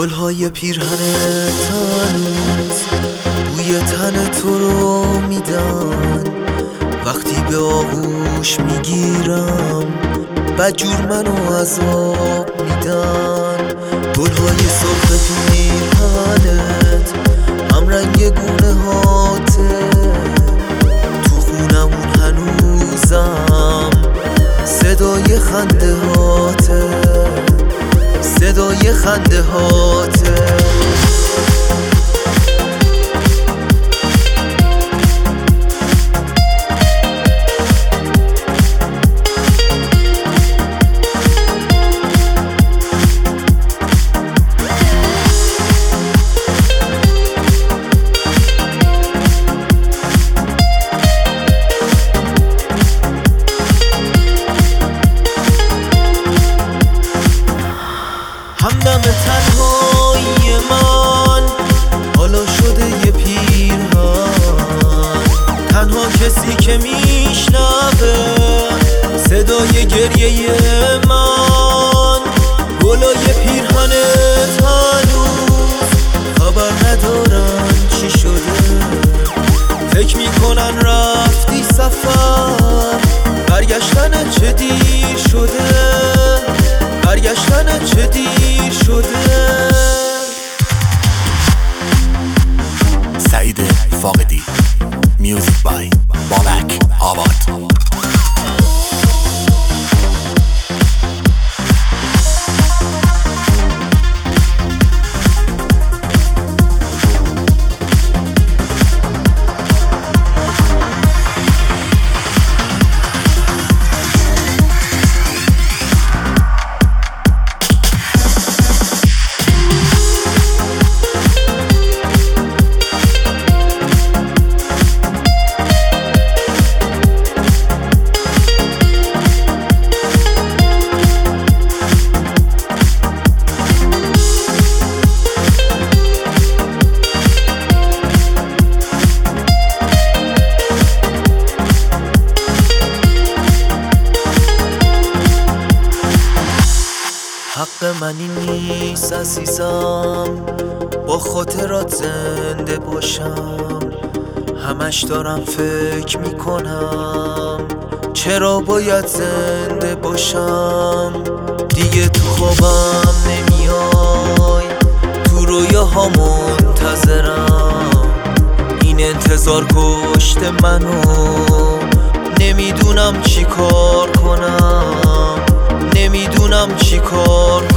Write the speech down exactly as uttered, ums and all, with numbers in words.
گلهای پیرهن تنوز بوی تن تو رو میدن، وقتی به آغوش میگیرم بدجور منو عذاب میدن. گلهای سرخ پیرهنت هم رنگ گونه هاته، تو خونمون هنوزم صدای خنده هاته، صدای خنده هاته. همدم تنهایی من حالا شده یه پیرهن، تنها کسی که میشنوه صدای گریه من. گلای پیرهنت هنوز خبر ندارن چی شده، فکر میکنن رفتی سفر، برگشتن چه دیر شده، برگشتن چه دیر شده. سعید فاقدی، میوزیک بای بابک آباد. حق منی نیست عزیزم با خاطرات زنده باشم، همش دارم فکر میکنم چرا باید زنده باشم. دیگه تو خوابم نمیای، تو رویاها منتظرم، این انتظار کشته منو، نمیدونم چی کار کنم، نمیدونم چی کار